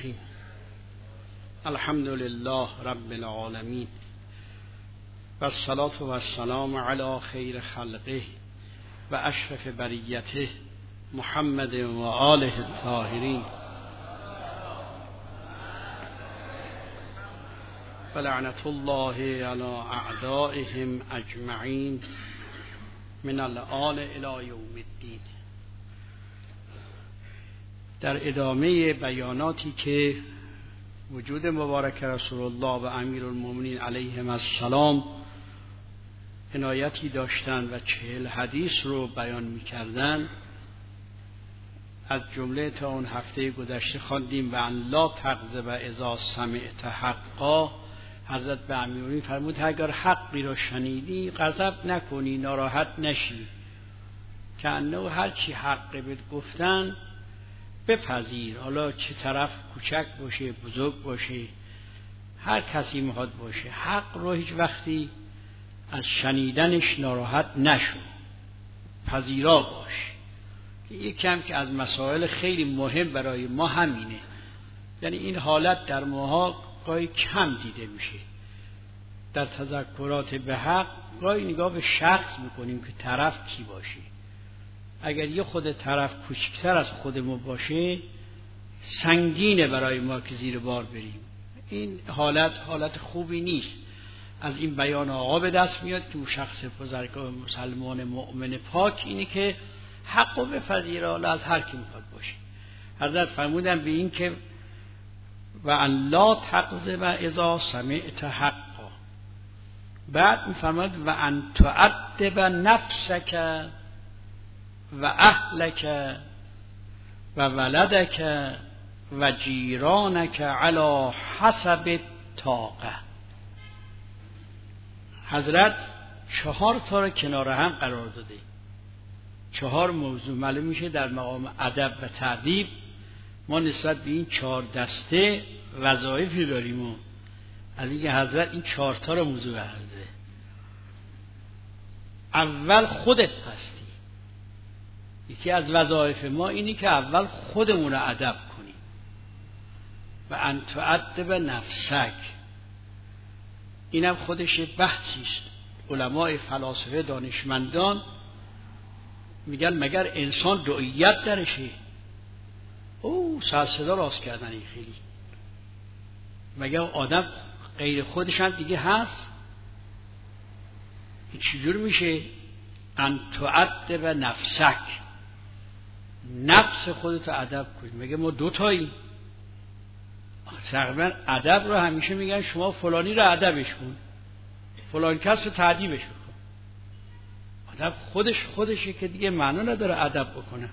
الرحیم. الحمد لله رب العالمین و الصلاة و السلام علی خیر خلقه و اشرف بریته محمد و آله الطاهرین و لعنت الله علی اعدائهم اجمعین من الآن الی یوم الدین. در ادامه بیاناتی که وجود مبارک رسول الله و امیرالمومنین علیهم السلام عنایتی داشتند و 40 حدیث رو بیان می‌کردند، از جمله تا اون هفته گذشته خواندیم و ان لا تغضب اذا سمعت حقا. حضرت به امیرالمومنین فرمود اگر حقی رو شنیدی غضب نکنی، ناراحت نشی، که انه هر چی حق بهت گفتن بپذیر، حالا چه طرف کوچک باشه بزرگ باشه، هر کسی میخواد باشه، حق رو هیچ وقتی از شنیدنش ناراحت نشو، پذیرا باش. یکم که از مسائل خیلی مهم برای ما همینه، یعنی این حالت در ماها گاهی کم دیده میشه. در تذکرات به حق گاهی نگاه به شخص میکنیم که طرف کی باشه. اگر یه خود طرف کوچکتر از خود ما باشه سنگینه برای ما که زیر بار بریم. این حالت خوبی نیست. از این بیان آقا به دست میاد که اون شخص بزرگوار مسلمان مؤمن پاک اینه که حق و بپذیره، حالا از هر کی میخواد باشه. حضرت فرمودن به این که و ان لا تغضب اذا سمعت حقا. بعد میفرماد و ان تؤدب نفسک و اهلک و ولدک و جیرانک علی حسب طاقه. حضرت 4 تا رو کنار هم قرار داده، 4 موضوع. معلوم میشه در مقام ادب و تأدیب ما نسبت به این 4 دسته وظایفی داریم و از اینکه حضرت این 4 تا رو موضوع کرده. اول خودت هستی. یکی از وظایف ما اینی که اول خودمون رو ادب کنیم. و ان تؤدب نفسک، اینم خودش بحثی است. علمای فلاسفه دانشمندان میگن مگر انسان دعیت درشه؟ او سر صدا راست کردن این خیلی. مگر آدم غیر خودش هم دیگه هست؟ این چجور میشه؟ ان تؤدب نفسک، نفس خودتو ادب کنی. مگه ما 2 تاییم؟ تقریبا ادب رو همیشه میگن شما فلانی رو ادبش کن، فلان کس رو تعدیبش بکن. ادب خودشه که دیگه معنا نداره ادب بکنه.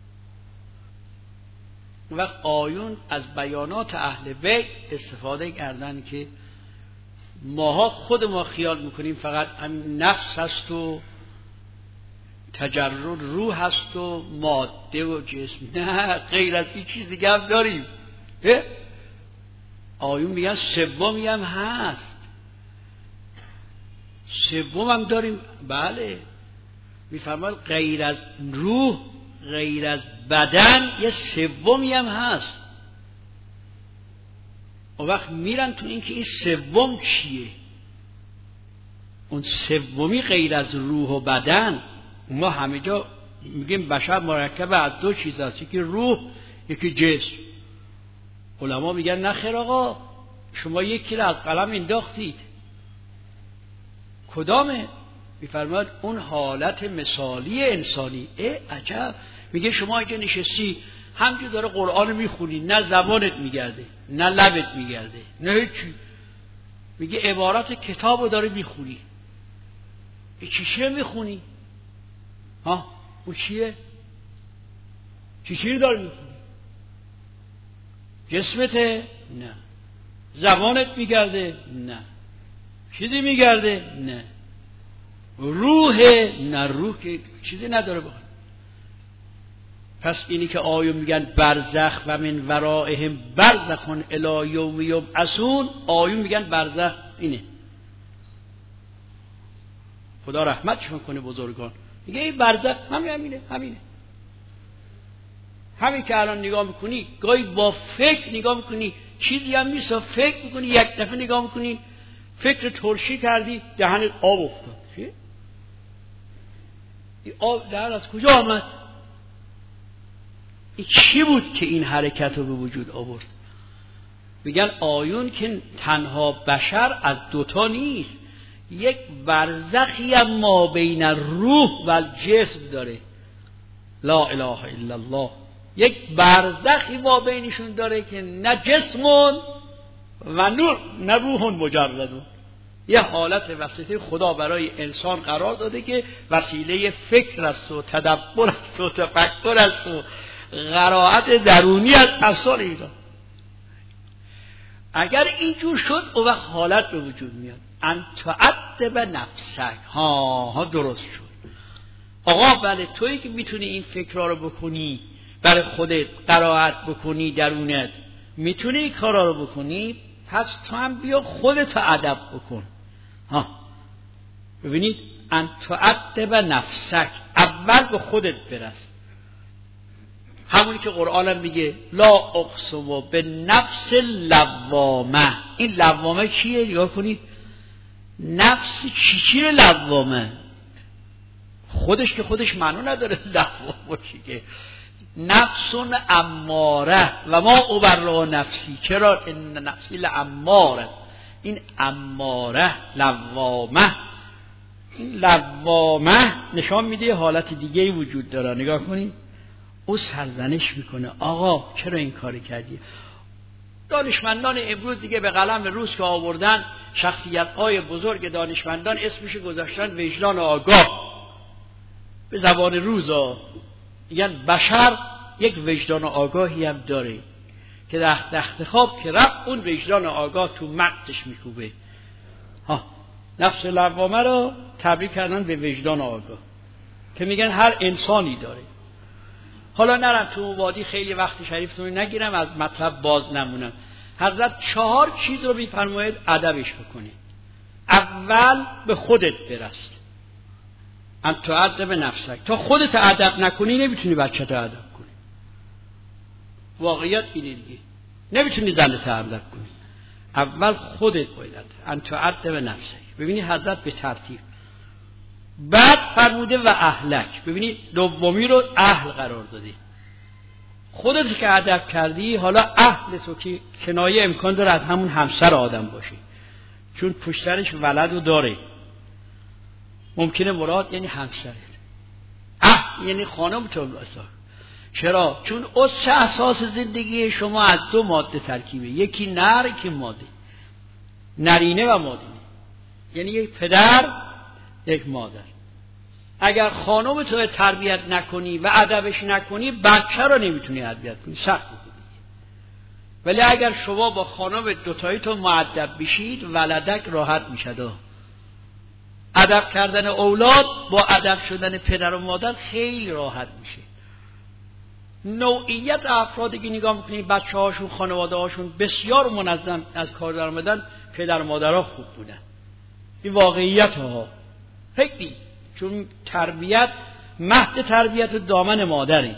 وقت آیون از بیانات اهل بیت استفاده کردن که ماها خود ما خیال میکنیم فقط همین نفس هست و تجرد روح هست و ماده و جسم. نه، غیر از این چیز دیگه هم داریم. آیون میگن سومی هم هست، سوم هم داریم. بله، میفرماید غیر از روح، غیر از بدن یه سومی هم هست. اون وقت میرن تو این که این سوم چیه. اون سومی غیر از روح و بدن، ما همه جا میگیم بشر مرکب از 2 چیز هست، یکی روح یکی جسم. علما میگن نه خیر آقا، شما یکی را از قلم انداختید. کدامه؟ میفرماید اون حالت مثالی انسانی. عجب. میگه شما اگه نشستی همجور داره قرآن میخونی، نه زبانت میگرده نه لبت میگرده نه هیچی، میگه عبارت کتابو داره میخونی. چیه میخونی؟ ها اون چیه؟ چی داره میخونی؟ جسمته؟ نه. زبانت میگرده؟ نه. چیزی میگرده؟ نه. روحه؟ نه، روح که چیزی نداره بخون. پس اینی که آیون میگن برزخ و من ورائهم برزخون الی یوم یبعثون، آیون میگن برزخ اینه. خدا رحمتش کنه بزرگان. میگه این برزخ همینه. همین که الان نگاه میکنی گاهی با فکر نگاه میکنی چیزی هم نیست، فکر میکنی یک دفعه نگاه میکنی فکر ترشی کردی دهنت آب افتاد. این آب دهن از کجا آمد؟ این چی بود که این حرکت رو به وجود آورد؟ میگن آیون که تنها بشر از دوتا نیست، یک برزخی هم ما بین روح و جسم داره. لا اله الا الله. یک برزخی ما بینشون داره که نه جسمون و نور نه روحون مجردون. یه حالت وسیله خدا برای انسان قرار داده که وسیله فکر است و تدبر است و تفکر است و قرائت درونی از افسار اینا. اگر اینجور شد اون وقت حالت به وجود میاد ان تعذب نفسک. ها درست شد. آقا بله تویی که میتونی این فکرها رو بکنی، برای خودت قرائت بکنی، درونت میتونی این کارا رو بکنی، پس تو هم بیا خودت ادب بکن. ببینید ان تعذب نفسک، اول به خودت برس. همونی که قرآن هم میگه لا اقسم به نفس لوامه. این لوامه چیه؟ نگاه کنید نفس چی لوامه؟ خودش که خودش معنی نداره لوامه باشی که نفسون اماره و ما ابرئ نفسی. چرا؟ ان نفسی لاماره. این اماره لوامه، این لوامه نشان میده حالت دیگه وجود داره. نگاه کنید او سرزنش میکنه آقا چرا این کاری کردی؟ دانشمندان امروز دیگه به قلم روز که آوردن شخصیت‌های بزرگ دانشمندان اسمش گذاشتن وجدان آگاه. به زبان روزا میگن بشر یک وجدان آگاهی هم داره که در تخت خواب که رفت اون وجدان آگاه تو مغزش میکوبه. نفس لوامه رو تبدیل کردن به وجدان آگاه که میگن هر انسانی داره. حالا نرم تو وادی خیلی وقت شریفتون نگیرم، از مطلب باز نمونم. حضرت 4 چیز رو میفرماید ادبش بکنی. اول به خودت برست، ان تعذب نفسک. تا خودت ادب نکنی نمیتونی بچه‌ت ادب کنی. واقعیت اینه دیگه، نمیتونی زنت ادب کنی. اول خودت باید ان تعذب نفسک. ببینید حضرت به ترتیب بعد فرموده و اهلک. ببینید دومی رو اهل قرار دادی. خودت که ادب کردی، حالا اهل تو که کنایه امکان داره از همون همسر آدم باشی، چون پشترش ولد رو داره. ممکنه مراد یعنی همسرت. اهل یعنی خانم تو اصلا. چرا؟ چون اساس زندگی شما از 2 ماده ترکیبه، یکی نر یکی ماده، نرینه و مادینه، یعنی یک پدر یک مادر. اگر خانم تو تربیت نکنی و ادبش نکنی بچه رو نمیتونی تربیت کنی، سخت میشه. ولی اگر شما با خانم دوتایی تو مؤدب بشید ولدک راحت میشه. ادب کردن اولاد با ادب شدن پدر و مادر خیلی راحت میشه. نوعیت افرادی که نگاه میکنید بچه هاشون خانواده هاشون بسیار منظم از کار در آمدن، پدر و مادرها خوب بودن. این واقعیت ها خیلی، چون تربیت مهد تربیت دامن مادره،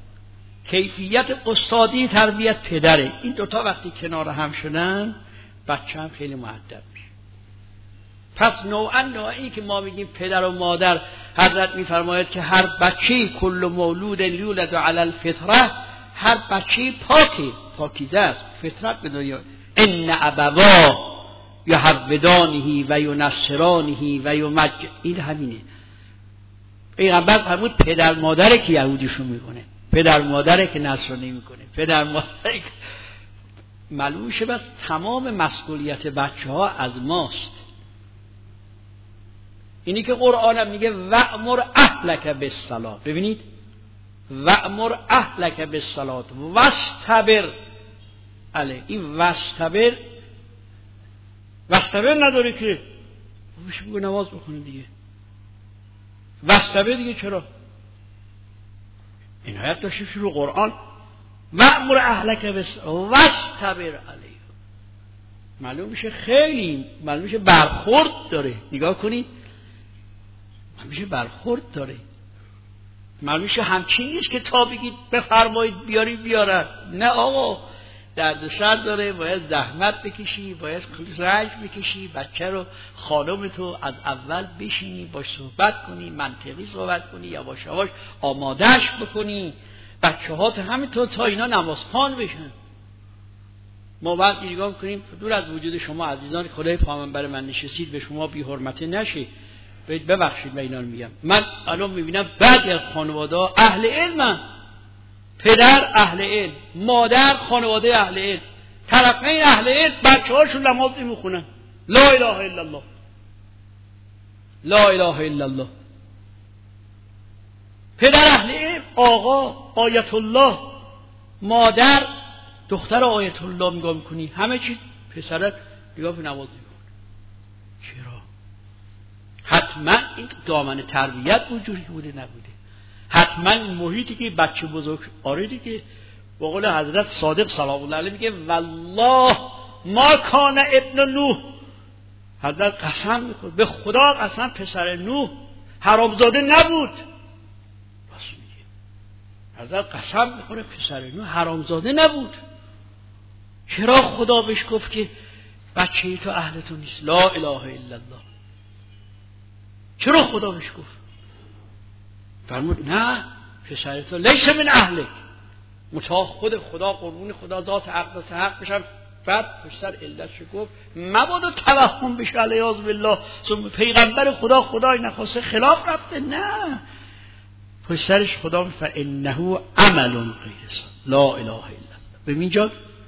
کیفیت استادی تربیت پدره. این دوتا وقتی کنار هم شدن بچه هم خیلی مؤدب میشه. پس نوعی که ما میگیم پدر و مادر، حضرت میفرماید که هر بچه کل مولود یولد علی الفطره، هر بچه پاکیزه است، فطرت به دنیا. ان ابواه یحودانه و ینصرانه و یمجد. این همینه. پیغمبر فرمود پدر مادره که یهودیشون میکنه، پدر مادره که نصرانی میکنه، پدر مادره که معلوم شه. بس تمام مسئولیت بچه ها از ماست. اینی که قرآن میگه وأمر اهلک بالصلاة. ببینید وأمر اهلک بالصلاة واصطبر علیه. این واصطبر نداره که بهش بگو نماز بخونه دیگه. واصطبر دیگه چرا؟ این آیت داشته شروع قرآن وأمر اهلک بالصلاة واصطبر علیه. معلوم میشه برخورد داره. نگاه کنید میشه برخورد داره. معلومش همچین نیست که تا بگید بفرمایید بیاری بیارن. نه آقا، دردسر داره، باید زحمت بکشی، باید رنج بکشی، بچه رو خانمتو از اول بشینی باش صحبت کنی، منطقی صحبت کنی، یواش یواش آمادهش بکنی، بچه ها همینطور تا اینا نمازخوان بشن. ما وقتی نگاه میکنیم دور از وجود شما عزیزان خدای پیامبر من نشستید به شما بی حرمتی نشه، ببخشید من اینا رو میگم. من الان میبینم بعضی از خانواده ها اهل علمن، پدر اهل علم، مادر خانواده اهل علم، طرفین اهل علم، بچه هاشون نماز نمیخونن. لا اله الا الله، لا اله الا الله. پدر اهل علم، آقا آیت الله، مادر دختر آیت الله نگاه میکنی، همه چی پسرت نگاه به نماز نمیخونه. چرا؟ حتما این دامن تربیت وجودی بوده نبوده. حتما این محیطی که بچه بزرگ آریدی که با قول حضرت صادق سلام الله علیه میگه والله ما کان ابن نوح، حضرت قسم میکنه به خدا قسم پسر نوح حرامزاده نبود. راست میگه، حضرت قسم میکنه پسر نوح حرامزاده نبود. چرا خدا بهش گفت که بچه تو اهل تو نیست؟ لا اله الا الله. چرا خدا بهش گفت؟ فرمود نه پسر تو لیس من اهلک، متا خود خدا قربون خدا ذات اقدس حق بشم. بعد پسر علتش گفت مبادا توهم بشه علیاذ بالله پیغمبر خدا خدای نخواسته خلاف رفته. نه پسرش خدا میفرماید انه عمل غیر صالح لا اله الا الله. ببین جا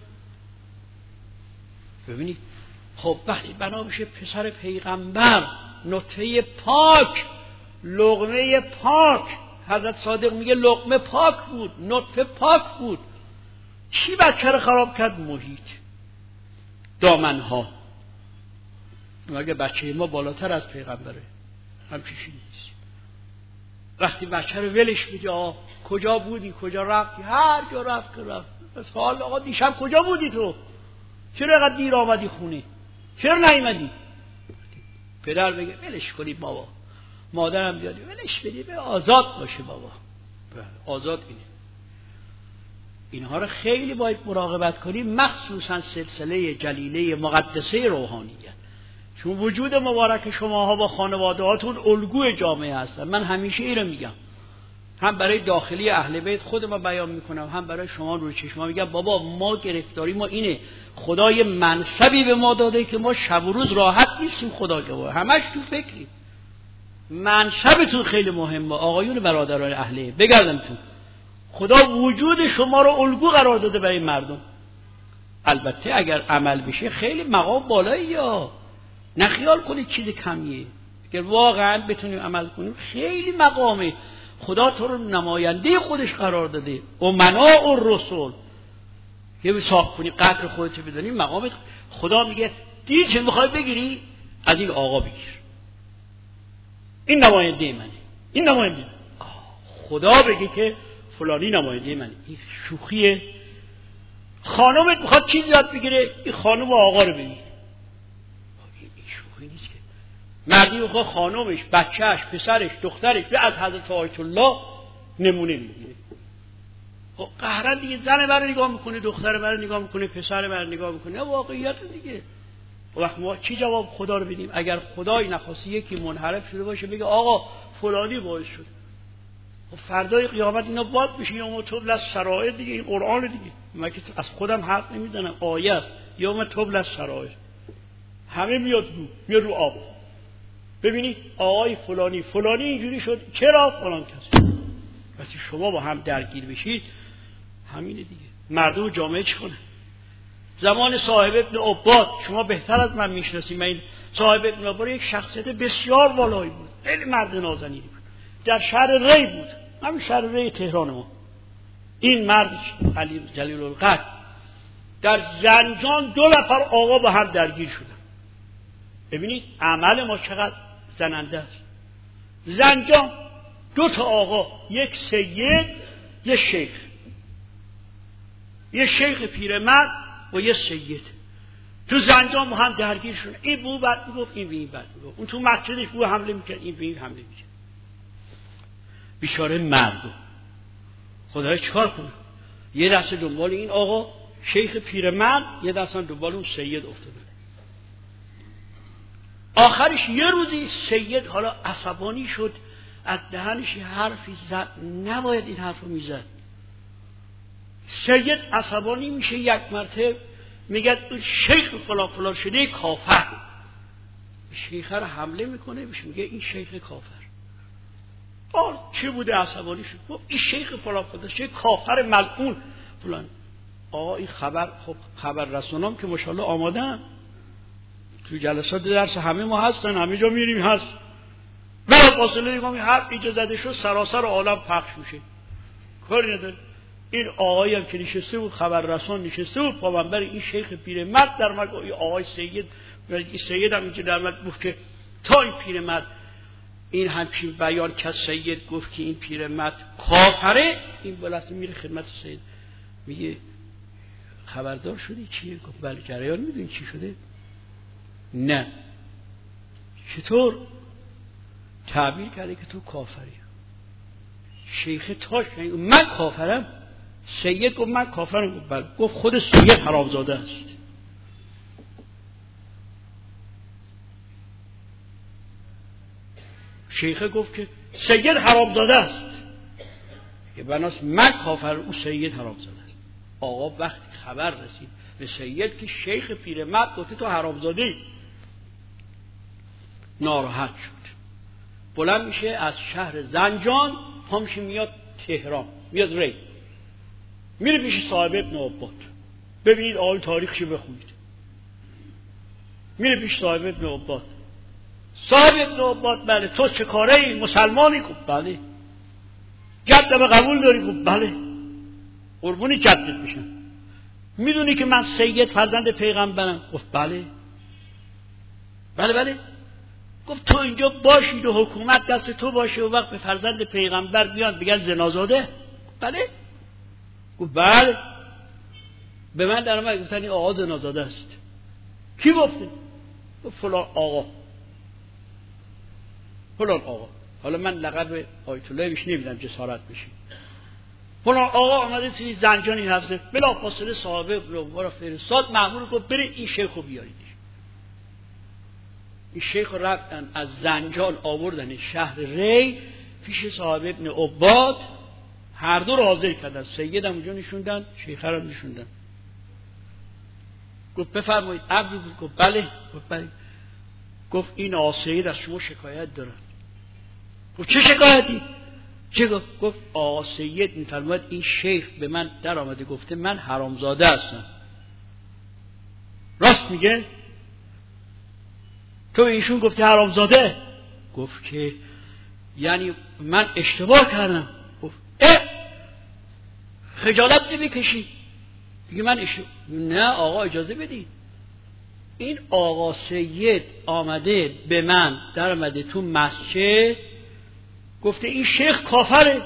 ببینید خب وقتی بنا بشه پسر پیغمبر نطفه پاک، لقمه پاک، حضرت صادق میگه لقمه پاک بود، نطفه پاک بود، چی بچه رو خراب کرد؟ محیط، دامنها. مگه بچه ما بالاتر از پیغمبره؟ همچین نیست. وقتی بچه رو ولش میگه کجا بودی، کجا رفتی، هر جا رفت که رفت. بس حال آقا دیشب کجا بودی تو؟ چرا اینقدر دیر آمدی خونه؟ چرا نیومدی؟ پدر بگه ولش کنی بابا، مادرم بیاد ولش بدی، به آزاد باشه بابا. آزاد اینه. اینها رو خیلی باید مراقبت کنیم، مخصوصا سلسله جلیله مقدسه روحانیت، چون وجود مبارک شماها با خانوادهاتون الگوی جامعه هستن. من همیشه این رو میگم، هم برای داخلی اهل بیت خودم بیان میکنم، هم برای شما روی چشما میگم بابا ما گرفتاری ما اینه، خدای منصبی به ما داده که ما شب و روز راحت نیستیم، خدا گواه همش تو فکری. منصبتون خیلی مهمه آقایون برادران اهل بگردم تو، خدا وجود شما رو الگو قرار داده برای مردم. البته اگر عمل بشه خیلی مقام بالایی، یا نه خیال کنید چیز کمیه. اگر واقعا بتونیم عمل کنیم خیلی مقامه. خدا تو رو نماینده خودش قرار داده، امناء الرسل. یه حساب کنی قدر خودت بدونی مقامت. خدا میگه دیگه چه میخوای بگیری؟ از این آقا بگیر، این نماینده منه، این نماینده منه. خدا بگه که فلانی نماینده منه. این شوخیه. خانومت میخواد چیز یاد بگیره، این خانوم آقا رو بگیر. این شوخی نیست که. مردی میخواد خانومش، بچهش، پسرش، دخترش به از حضرت آیت الله نمونه میگیره. خب قهرن دیگه زن من رو نگاه میکنه، دختر من رو نگاه میکنه، پسر من رو نگاه میکنه. واقعیت دیگه. وقت ما چی جواب خدا رو بدیم؟ اگر خدای نخواسته یکی منحرف شده باشه بگه آقا فلانی باعث شد، خب فردای قیامت اینا باد میشه. یوم تبلی السرائر دیگه، این قرآن دیگه، من که از خودم حرف نمیزنم، آیه است. یوم تبلی السرائر همه میاد رو آب. ببینید آقای فلانی اینجوری شد، چرا فلان کس. وقتی شما با هم درگیر بشید همینه دیگه. مردم جامعه چی کنه؟ زمان صاحب ابن عباد شما بهتر از من میشناسید. من صاحب ابن عباد یک شخصیت بسیار والایی بود، خیلی مرد نازنینی بود، در شهر ری بود، همین شهر ری تهران ما. این مرد علی جلیل القدر در زنجان 2 نفر آقا با هم درگیر شدن. ببینید عمل ما چقدر زننده است. زنجان 2 تا آقا، یک سید، یک شیخ، یک شیخ پیرمرد و یک سید تو زنجان با هم درگیر شدن. این بو بعد میگفت، این به این بعد میگفت. اون تو مسجدش بو حمله میکرد، این به این حمله میکرد. بیچاره مردم. خدایا چیکار کنه؟ یه دست دنبال این آقا شیخ پیرمرد، یه دست دنبال اون سید افتاده. آخرش یه روزی سید حالا عصبانی شد، از دهنش حرفی زد نباید این حرفو میزد. سید عصبانی میشه، یک مرتبه میگه اون شیخ فلان فلان شده کافر. شیخ رو حمله میکنه، میگه این شیخ کافر. چه بوده عصبانی شد؟ این شیخ فلان فلان شده کافر ملعون فلان. این خبر، خب خبر رسانام که ماشاءالله آمادن، تو جلسات درس همه ما هستن، همه جا میریم هست. بلا فاصله نگاه می حرف اینجا زده شد سراسر عالم پخش میشه، کاری نداره. این آقایی هم که نشسته بود، خبر رسان نشسته بود، پابنبر این شیخ پیرمرد در مد، این آقای سید هم اینجا در مد گفت که تا این پیرمرد این همچین بیان که سید گفت که این پیرمرد کافره، این بلسه میره خدمت سید میگه خبردار شدی چیه؟ گفت بله. جریان میدونی چی شده؟ نه. چطور؟ تعبیر کرده که تو کافری. شیخ تاش من کافرم؟ سید گفت من کافرم. گفت بله. گفت خود سید حرامزاده است. شیخ گفت که سید حرامزاده است، که بناس من کافر، او سید حرامزاده است. آقا وقتی خبر رسید به سید که شیخ پیرمرد گفته تو حرامزاده ای، ناراحت شد. بلند میشه از شهر زنجان پامش میاد تهران، میاد ری، میره پیش صاحب ابن عباد. ببینید آقای تاریخشو بخونید. میره پیش صاحب ابن عباد. صاحب ابن عباد بله. تو چه کاره ای؟ مسلمانی؟ گفت بله. جدم قبول داری؟ گفت بله. قربونی جدت میشن. میدونی که من سید فرزند پیغمبرم؟ گفت بله. بله بله. گفت تو اینجا باشید و حکومت دست تو باشه و وقت به فرزند پیغمبر بیان بگن زنازاده؟ بله. گفت بله. به من در اومد گفتن این آقا زنازاده است. کی گفته؟ گفت فلان آقا. فلان آقا. حالا من لقب آیت الله بیش نمیدم جسارت بشی. فلان آقا آمده توی زنجانی حفظه. بلا فاصله صحابه رو فرستاد، مأمور گفت برید این شیخو بیارید. این شیخ رفتن از زنجان آوردن شهر ری پیش صاحب ابن عباد، هر دو رو حاضر کردن. سید هم اونجا نشوندن، شیخ هم نشوندن. گفت بفرمایید عبدی بود؟ گفت بله. گفت بله. گفت این آقا سید از شما شکایت دارن. گفت چه شکایتی؟ چه گفت؟ گفت آقا سید میفرماید این شیخ به من در آمده گفته من حرامزاده هستم. راست میگه؟ تو ایشون گفتی حرامزاده؟ گفت که یعنی من اشتباه کردم. گفت خجالت نمیکشی؟ دیگه من نه آقا اجازه بدید. این آقا سید آمده به من در آمده تو مسجد گفته این شیخ کافره.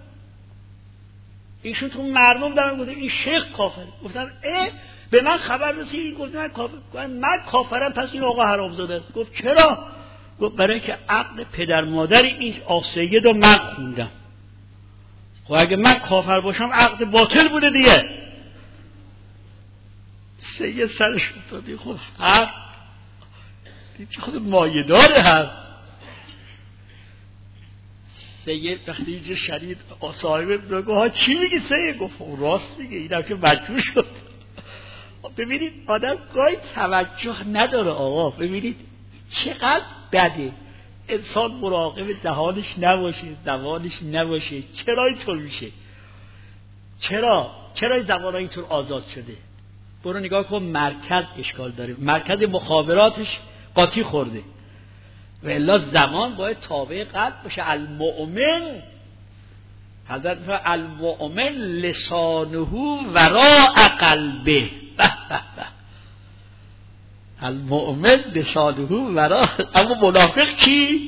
ایشون تو مردم دارن گفته این شیخ کافره. گفتن به من خبر رسید گفت من کافر. من کافرم پس این آقا حرامزاده است. گفت چرا؟ گفت برای که عقد پدر مادر این آقا سید رو من خوندم. خب اگه من کافر باشم عقد باطل بوده دیگه. سید سرش افتاده. خب حرف خود مایه داره. حرف سید وقتی اینجا شدید صاحب بگو چی میگی سید؟ گفت راست میگه، این هم که مجبور شد. ببینید آدم گاهی توجه نداره آقا. ببینید چقدر بده انسان مراقب دهانش نباشه، زبانش نباشه. چرا اینطور میشه؟ چرا زبان اینطور آزاد شده؟ برو نگاه کن، مرکز اشکال داره، مرکز مخابراتش قاطی خورده و الا زمان باید تابع قلب باشه. المؤمن حضرت میفرماید المؤمن لسانه وراء قلبه. المؤمن لسانه وراء. اما منافق کی؟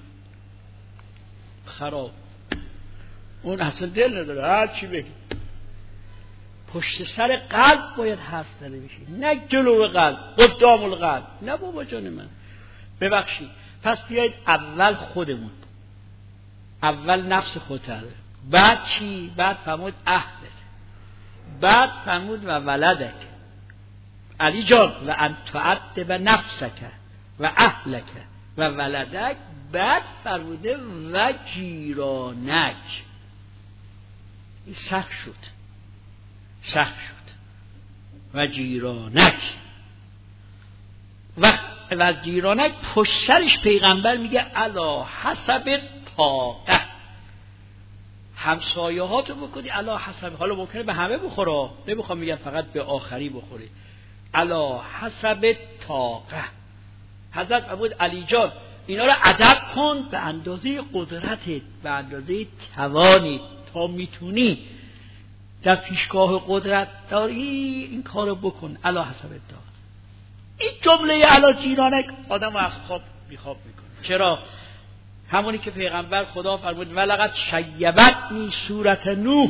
خراب. اون اصلا دل نداره، هر چی بگی پشت سر قلب باید حرف زده بشه، نه جلو قلب، قدام القلب. نه بابا جان من ببخشید. پس بیایید اول خودمون اول نفس خودت، بعد چی؟ بعد فرمود اهلت، بعد فرمود و ولدک. علی جان و ان تعدب نفسک و اهلک و ولدک، بعد فرموده و جیرانک. این سخت شد و جیرانک. و جیرانک پشت سرش پیغمبر میگه الا حسب طاقه، همسایه هاتو بکنی الا حسب. حالا ممکنه به همه بخوره، نمیخوام میگم فقط به آخری بخوره. الا حسب طاقه. حضرت فرمود علی جان اینا رو ادب کن به اندازه قدرتت، به اندازه توانت، تا میتونی در پیشگاه قدرت داری این کارو بکن. الا حسب طاقه. این جمله الا جیرانک آدمو از خواب بیخواب میکنه. چرا؟ همونی که پیغمبر خدا فرمود ولقد شیبتنی صورت نوح.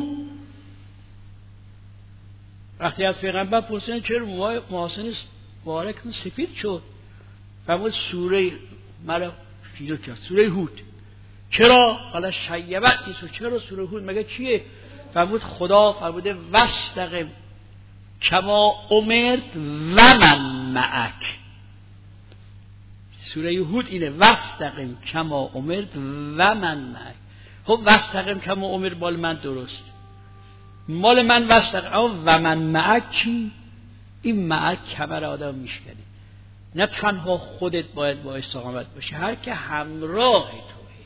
وقتی از پیغمبر پرسیدن چرا محاسن مبارک سفید شد، فرمود سوره مرا فیدو کرد، سوره هود. چرا؟ حالا شیبتنی، چرا سوره هود مگه چیه؟ فرمود خدا فرموده واستقم کما امرت و من معک. سوره هود اینه واستقم کما امرت و من معک. خب واستقم کما امرت مال من درست، مال من واستقم، و من معک چی؟ این معک کمر آدم میشکنه. نه تنها خودت باید با استقامت باشی، هر که همراه توه.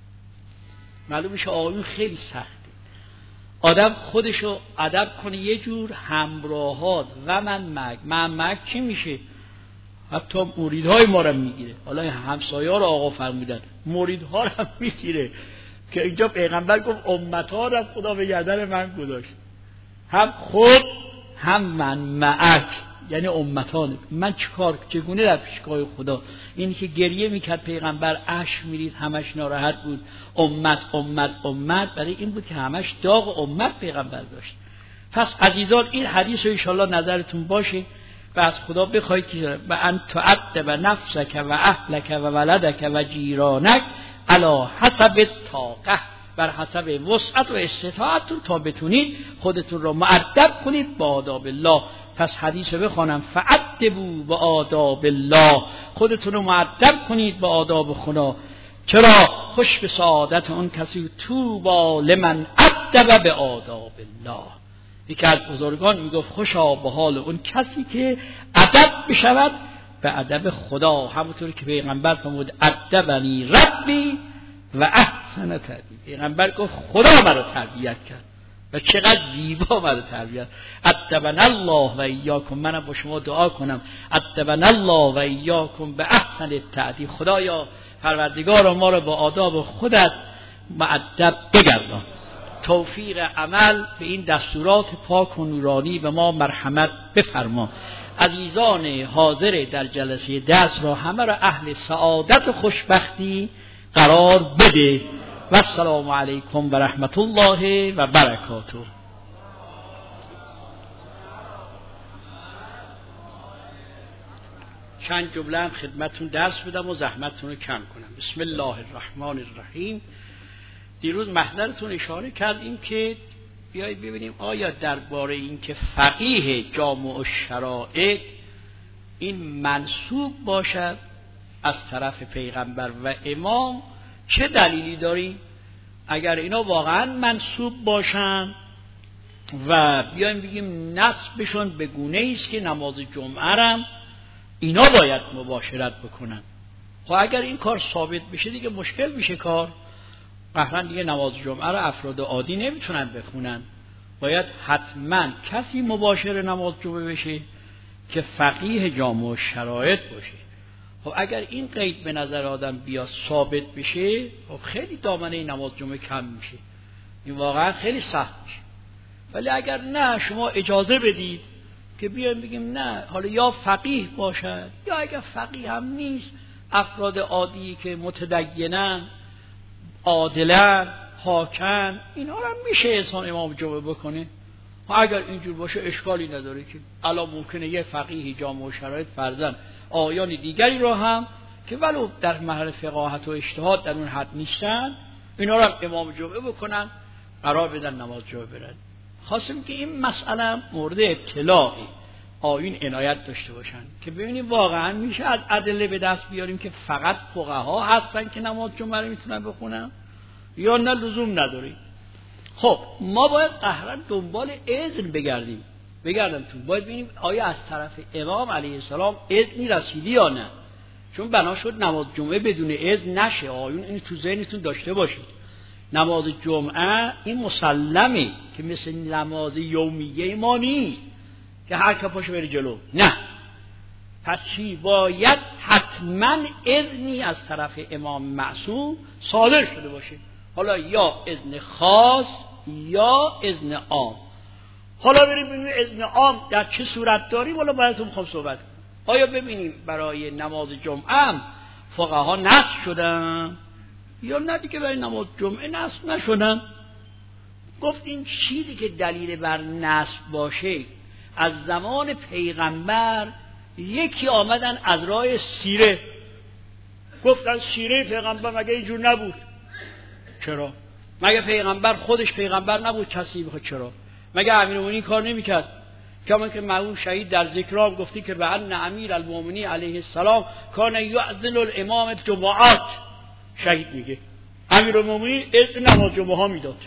معلوم میشه آقایون خیلی سخته، آدم خودشو ادب کنه یه جور، همراهات و من معک چی میشه؟ حتی مریدهای ما رو میگیره. حالا همسایه ها رو آقا فرمودن، مریدها رو هم میگیره که اینجا پیغمبر گفت امتها رو خدا به گردن من گذاشت. هم خود هم من معک، یعنی امتان. من چگونه در پیشگاه خدا؟ اینی که گریه میکرد پیغمبر، اشک میرید، همش ناراحت بود، امت. برای این بود که همش داغ امت پیغمبر داشت. پس عزیزان این حدیث رو انشاءالله نظرتون باشه و از خدا بخواید که و ان تعدب نفسک و اهلک و ولدک و جیرانک علی حسب طاقه، بر حسب وسعت و استطاعتتون، تا بتونید خودتون رو مؤدب کنید با آداب الله. پس حدیث رو بخوانم فعدبوا با آداب الله، خودتون رو مؤدب کنید با آداب خدا. چرا؟ خوش به سعادت اون کسی طوبی لمن ادب به آداب الله. یکی از بزرگان میگفت خوشا به حال اون کسی که ادب بشود به ادب خدا، همونطور که پیغمبر فرمود ادبنی ربی و احسن تربیت. پیغمبر گفت خدا مرا تربیت کرد و چقدر زیبا مرا تربیت. ادبنا الله و ایاکم، منم با شما دعا کنم ادبنا الله و ایاکم به احسن التأدیب. خدایا پروردگار ما را با آداب خودت مؤدب بگردان. توفیق عمل به این دستورات پاک و نورانی به ما مرحمت بفرما. عزیزان حاضر در جلسه درس را همه را اهل سعادت و خوشبختی قرار بده. و السلام علیکم و رحمت الله و برکاته. چند جمله هم خدمتون درس بدم و زحمتتون رو کم کنم. بسم الله الرحمن الرحیم. دیروز محضرتون اشاره کردیم که بیایید ببینیم آیا درباره این که فقیه جامع الشرائع این منسوب باشد از طرف پیغمبر و امام چه دلیلی داریم؟ اگر اینا واقعا منسوب باشن و بیایم بگیم نسبشون به گونه است که نماز جمعه هم اینا باید مباشرت بکنن، خب اگر این کار ثابت بشه دیگه مشکل میشه کار. قهرن دیگه نماز جمعه رو افراد عادی نمیتونن بخونن، باید حتما کسی مباشر نماز جمعه بشه که فقیه جامع الشرائع باشه. خب اگر این قید به نظر آدم بیاد ثابت بشه، خب خیلی دامنه نماز جمعه کم میشه، این واقعا خیلی سخت میشه. ولی اگر نه شما اجازه بدید که بیایم بگیم نه حالا یا فقیه باشد یا اگر فقیه هم نیست افراد عادی که متدینن، عادلن، حاکم، اینا رو میشه انسان امام جمعه بکنه. و اگر اینجور باشه اشکالی نداره که الان ممکنه یه فقیه جامع الشرائع فرضاً آیان دیگری رو هم که ولو در محل فقاهت و اجتهاد در اون حد نیستن اینا رو امام جمعه بکنن، قرار بدن نماز جمعه برن. خواستم که این مسئله مورد اطلاعی آیین عنایت داشته باشن که ببینیم واقعا میشه از ادله به دست بیاریم که فقط فقها هستن که نماز جمعه رو میتونن بخونن یا نه لزوم نداریم. خب ما باید قهرن دنبال اذن بگردم تو باید ببینیم آیا از طرف امام علیه السلام اذنی رسیدی یا نه، چون بنا شد نماز جمعه بدون اذن نشه. آیون اینو تو ذهنتون داشته باشید. نماز جمعه این مسلمه که مثل نماز یومیه ما نیست که هر که پاشه بره جلو، نه. پس چی؟ باید حتما اذنی از طرف امام معصوم صادر شده باشه، حالا یا اذن خاص یا اذن عام. حالا بریم ببینیم اذن عام در چه صورت داریم. حالا براتون میخوام صحبت کنم. آیا ببینیم برای نماز جمعه هم فقها نص شدن یا نه دیگه برای نماز جمعه نص نشدن؟ گفت این چیزی که دلیل بر نص باشه از زمان پیغمبر یکی آمدن از راه سیره گفتن سیره پیغمبر مگه اینجور نبود؟ چرا؟ مگه پیغمبر خودش پیغمبر نبود کسی بخواد؟ چرا؟ مگه امیرالمومنین کار نمیکرد؟ کما که مرحوم شهید در ذکرام گفتی که بأن امیرالمومنین علیه السلام کان یعزل الامام جمعات. شهید میگه امیرالمومنین اذن نماز جمعه ها میداد.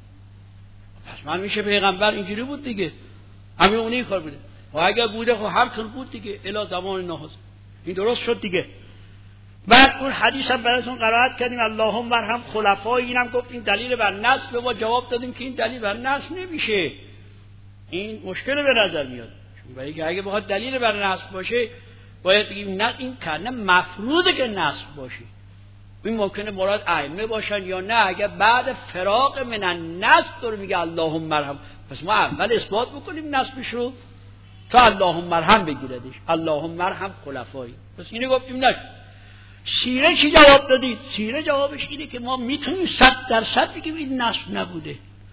پس من میشه پیغمبر اینجوری بود دیگه، امیرالمومنین کار بوده. و اگر بوده خب هر طور بود دیگه الی زمان نهض. این درست شد دیگه. بعد اون حدیث هم براتون قرائت کردیم اللهم ارحم خلفای، اینم گفت این دلیل بر نص. به ما جواب دادیم که این دلیل بر نص نمیشه، این مشکل به نظر میاد. چون برای که اگه بخواد دلیل بر نص باشه باید بگیم نه این کنه مفروضه که نص باشه. این ممکنه مراد ائمه باشن یا نه. اگه بعد فراق من النص داره میگه اللهم ارحم، پس ما اول اثبات بکنیم نصبش رو تا اللهم ارحم بگیردش. اللهم ارحم خلفای. پس اینو گفتیم نشد. سیره چی جواب دادید؟ سیره جوابش اینه که ما میتونیم 100% بگیم این نصب نبوده.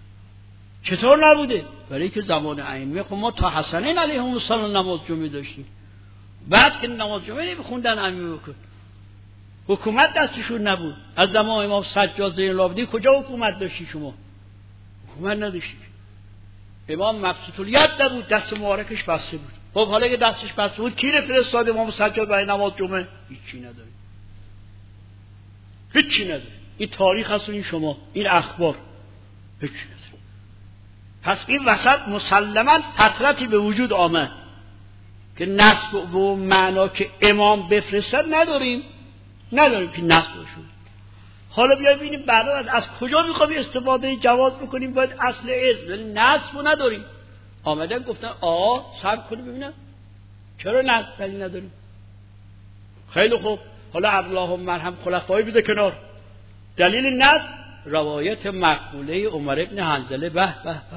چطور نبوده؟ برای که زمان ائمه خب ما تا حسنین علیهم السلام نماز جمعه داشتیم، بعد که نماز جمعه نمیخوندن ائمه بکن، حکومت دستشون نبود. از زمان امام سجاد زین العابدین کجا حکومت داشتی شما؟ حکومت نداشتی. امام مبسوط الید نبود، دست مبارکش بسته بود. خب حالا که دستش بسته بود کی فرستاد امام سجاد برای نماز جمعه؟ هیچی نداره، هیچی نداره. این تاریخ هست و این شما این اخبار هیچی نداره. پس این وسط مسلماً فترتی به وجود آمد که نصب و معنا که امام بفرستد نداریم که نصب شد. حالا بیایم ببینیم بعدا از کجا میخوام استفاده جواز بکنیم. باید اصل اذن ولی نصب رو نداریم. آمدن گفتن صبر کنیم ببینم چرا نصب دلیل نداریم. خیلی خوب، حالا اللهم ارحم خلفای بده کنار. دلیل نصب روایت مقبوله عمر ابن حنظله. به به به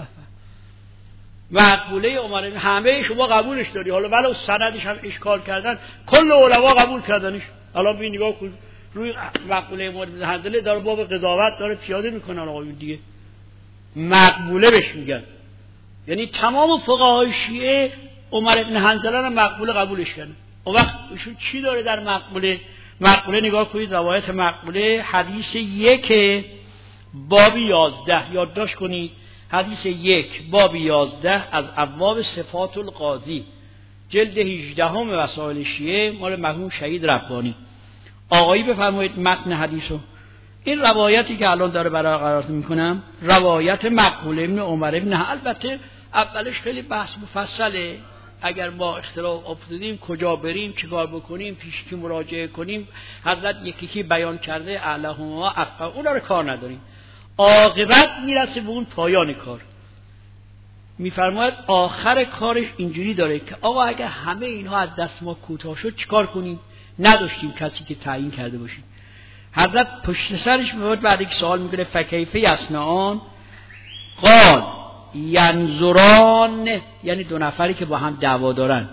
مقبوله عمر ابن، همه شما قبولش داری، حالا ولو سندش هم اشکال کردن کل علما قبول کردنش. الان ببین نگاه کن روی مقبوله عمر ابن حنظله داره باب قضاوت داره پیاده میکنن آقایون دیگه. مقبوله بهش میگن، یعنی تمام فقهای شیعه عمر ابن حنظله رو مقبوله قبولش کردن. اون وقت ایشون چی داره در مقبوله؟ مقبوله نگاه کنید، روایت مقبوله حدیث 1 باب 11 یادداشت کنید. حدیث 1 باب 11 از ابواب صفات القاضی، جلد 18 وسائل شیعه، مال مرحوم شهید ربانی. آقایی بفرمایید متن حدیثو. این روایتی که الان داره برقرار میکنم روایت مقبوله ابن عمر ابن، البته اولش خیلی بحث مفصله. اگر ما اختلاف افتادیم کجا بریم، چیکار بکنیم، پیش کی مراجعه کنیم، حضرت یکی بیان کرده اعلهما افقه، اونا رو کار نداریم. عاقبت میرسه به اون پایان کار. میفرماید آخر کارش اینجوری داره که آقا اگر همه اینها از دست ما کوتاه شد چیکار کنیم؟ نداشتیم کسی که تعیین کرده باشیم. حضرت پشت سرش میاد بعد یک سوال میکنه فکیف یصنعان؟ قال ینظران، یعنی دو نفری که با هم دعوا دارن،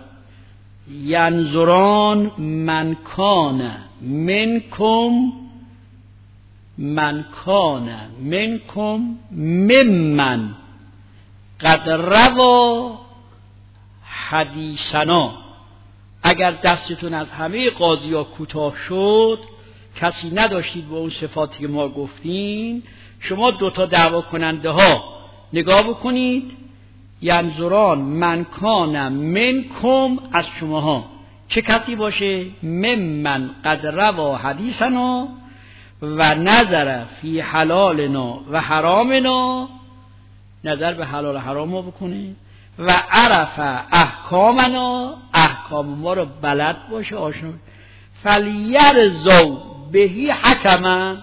ینظران من کان منکم ممن قد روا حدیثنا. اگر دستتون از همه قاضی ها کوتاه شد کسی نداشتید به اون صفاتی که ما گفتیم، شما دوتا دعوا کننده ها نگاه بکنید. ینظران من کان منکم، از شماها چه کسی باشه، ممن قد روا حدیثنا و نظر فی حلالنا و حرامنا، نظر به حلال حرام ما بکنه، و عرف احکامنا، احکام ما رو بلد باشه، آشنا. فلیرزو بهی حکما،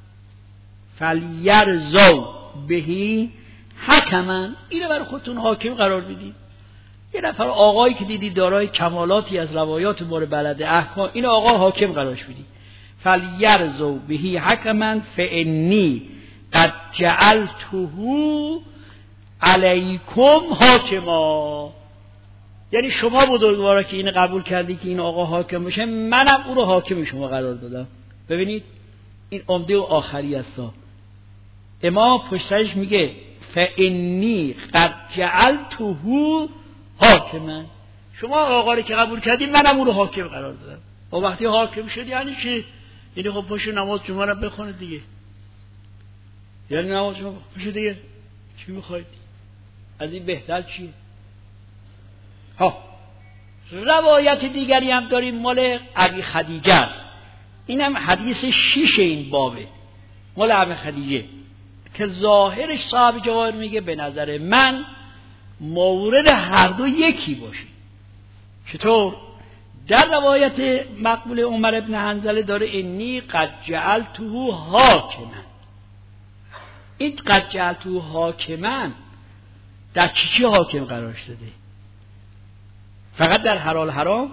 فلیرزو بهی حکما، اینو برای خودتون حاکم قرار بدید. یه نفر آقایی که دیدی دارای کمالاتی از روایات ما رو بلده، احکام، این آقا حاکم قرارش بدید. فلیرزو بهی حکما فانی قد جعلته علیکم حاکما. یعنی شما بزرگوارا که این قبول کردی که این آقا حاکم باشه، منم او رو حاکم شما قرار دادم. ببینید این عمده و آخری است. امام پشتش میگه فانی قد جعلته حاکما، شما آقا رو که قبول کردی منم او رو حاکم قرار دادم. و وقتی حاکم شد یعنی چی؟ یعنی خب پشت نماز جمعه رو بخونه دیگه، یعنی نماز جمعه پشت دیگه چی میخواید؟ از این بهتر چیه؟ روایت دیگری هم داریم مال ابی خدیجه است. اینم حدیث 6 این بابه، مال ابی خدیجه، که ظاهرش صاحب جواهر میگه به نظر من مورد هر دو یکی باشه. چطور؟ در روایت مقبول عمر ابن حنظله داره انی قد جعلته حاکما. این قد جعلته حاکما در چی حاکم قرارش داده؟ فقط در حلال حرام؟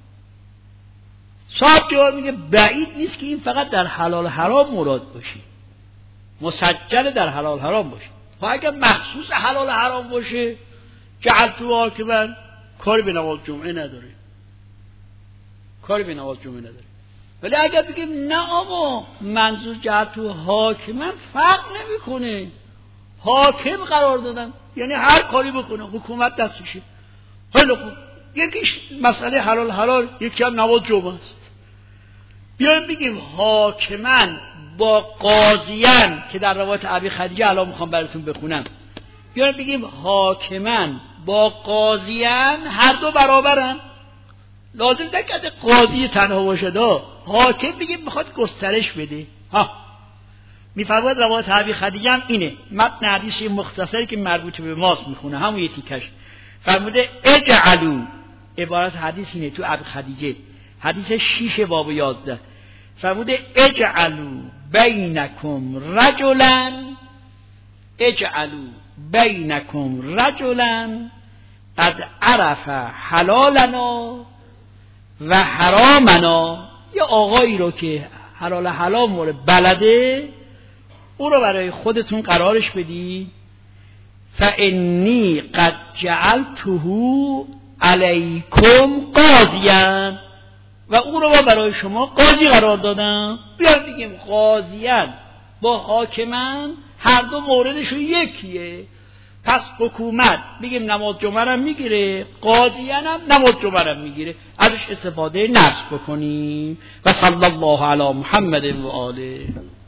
صاحب جواب میگه بعید نیست که این فقط در حلال حرام مراد باشه، مسجل در حلال حرام باشه. و اگر مخصوص حلال حرام باشه جعلته حاکما، کاری به نماز جمعه نداره، کاری به نماز جمعه نداره. ولی اگر بگیم نه آقا منظور جعلته حاکما، فرق نمیکنه، حاکم قرار دادم یعنی هر کاری بکنه حکومت دستشه. خیلی خوب، یکیش مسئله حلال حلال، یکی هم نماز جمعه است. بیایم بگیم حاکما با قاضیان که در روایت ابی خدیجه الان میخوام براتون بخونم، بیایم بگیم حاکما با قاضیان هر دو برابرن. لازم نکرده قاضی تنها باشه، حاکم بگیم میخواد گسترش بده. میفرماید روایت ابی خدیجه هم اینه، متن حدیث مختصری که مربوط به ماست میخونه، همون یه تیکش. فرموده اجعلوا، عبارت حدیث اینه تو ابی خدیجه، حدیث 6 باب 11. فرموده اجعلوا بینکم رجلا، اجعلوا بینکم رجلا قد عرف حلالنا و حرامنا. یه آقایی رو که حلال حرام رو بلده، او رو برای خودتون قرارش بدی. فانی قد جعلته علیکم قاضیا، و او رو برای شما قاضی قرار دادم. بیار بگیم قاضیان با حاکمان هر دو موردشون یکیه، پس حکومت بگیم نماز جمعه رو میگیره، قاضیان هم نماز جمعه رو میگیره، ازش استفاده نصب بکنیم. و صلی الله علی محمد و آله.